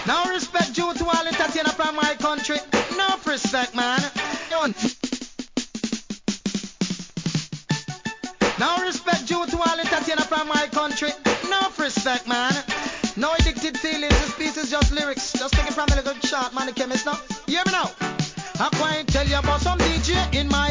Now respect due to all entertainers from my country. Enough respect, man. Now respect due to all entertainers from my country. Enough respect, man. No addicted feelings, this piece is just lyrics. Just take it from a little shot, man, the chemist now. Hear me now. I'm going to tell you about some DJ in my